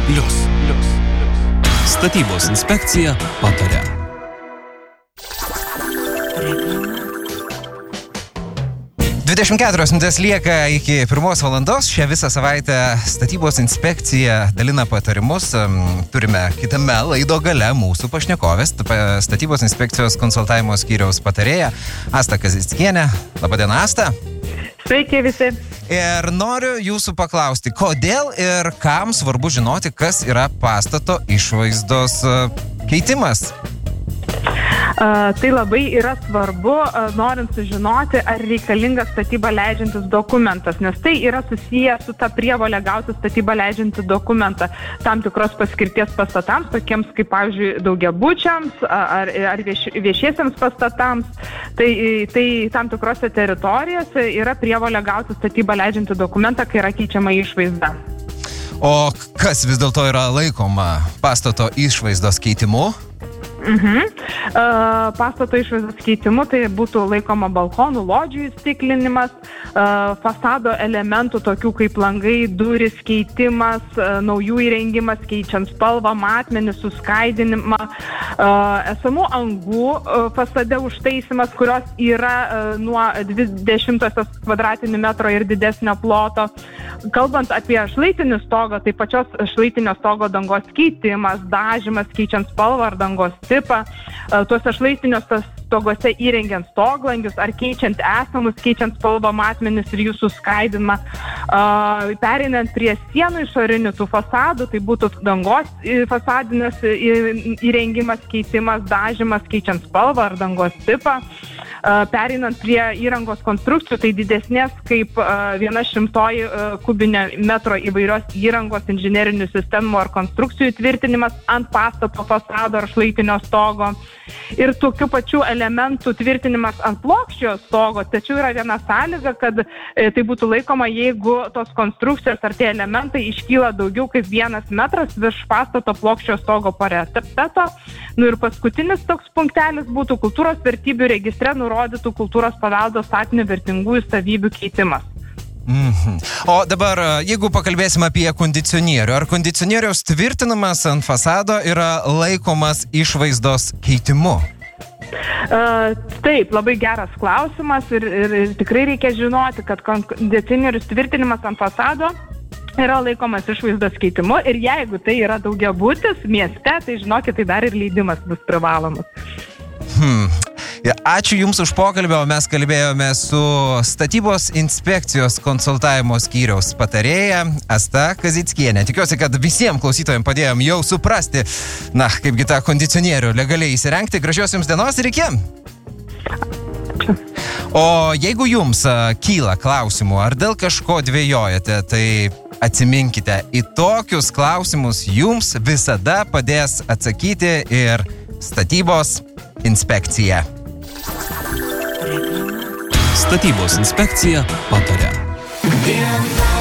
Statybos inspekcija pataria. Reklama. 24 minutės lieka iki 1 valandos. Šią visą savaitę statybos inspekcija dalina patarimus. Turime kitame laido gale mūsų pašnekovės, statybos inspekcijos konsultavimo skyriaus patarėja Asta Kazickienė. Labadiena, Asta. Sveiki visi. Ir noriu jūsų paklausti, kodėl ir kam svarbu žinoti, kas yra pastato išvaizdos keitimas? Tai labai yra svarbu, norint sužinoti, ar reikalingas statybą leidžiantis dokumentas, nes tai yra susiję su ta prievolė gauti statybą leidžiantį dokumentą tam tikros paskirties pastatams, tokiems kaip, pavyzdžiui, daugiabučiams ar viešiesiems pastatams. Tai tam tikrose teritorijose yra prievolė gauti statybą leidžiantį dokumentą, kai yra keičiama išvaizda. O kas vis dėlto yra laikoma pastato išvaizdos keitimu? Pastato išvaizdos keitimu tai būtų laikoma balkonų, lodžių įstiklinimas, fasado elementų tokių kaip langai, durys keitimas, naujų įrengimas, keičiant spalvą, matmenį, suskaidinimą, esamų angų fasade užtaisimas, kurios yra nuo 20 kvadratinių metro ir didesnio ploto. Kalbant apie šlaitinį stogą, tai pačios šlaitinio stogo dangos keitimas, dažymas, keičiant spalvą ar dangos tipą, tuose šlaitiniuose stogose įrengiant stoglangius ar keičiant esamus, keičiant spalvą, matmenis ir jų suskaidinimą. Pereinant prie sienų išorinių tų fasadų, tai būtų dangos fasadinės įrengimas, keitimas, dažymas, keičiant spalvą ar dangos tipą. Pereinant prie įrangos konstrukcijų, tai didesnės kaip 100 kubinio metro įvairios įrangos, inžinerinių sistemų ar konstrukcijų tvirtinimas ant pastato fasado ar šlaitinio stogo. Ir tokių pačių elementų tvirtinimas ant plokščio stogo, tačiau yra viena sąlyga, kad tai būtų laikoma, jeigu tos konstrukcijos ar tie elementai iškyla daugiau kaip 1 metras virš pastato plokščio stogo parapeto. Ir paskutinis toks punktelis būtų kultūros vertybių registre nurodytų kultūros paveldo statinių vertingųjų savybių keitimas. O dabar, jeigu pakalbėsime apie kondicionierių, ar kondicionieriaus tvirtinimas ant fasado yra laikomas išvaizdos keitimu? Taip, labai geras klausimas ir tikrai reikia žinoti, kad kondicionierius tvirtinimas ant fasado yra laikomas išvaizdos keitimu ir jeigu tai yra daugiabutis mieste, tai žinokit, tai dar ir leidimas bus privalomas. Ačiū Jums už pokalbį, o mes kalbėjome su statybos inspekcijos konsultavimo skyriaus patarėja Asta Kazickienė. Tikiuosi, kad visiems klausytojams padėjom jau suprasti, kaipgi tą kondicionierių legaliai įsirengti. Gražios Jums dienos ir iki! O jeigu Jums kyla klausimų ar dėl kažko dvejojate, tai atsiminkite, į tokius klausimus Jums visada padės atsakyti ir statybos inspekcija. Statybos inspekcija pataria.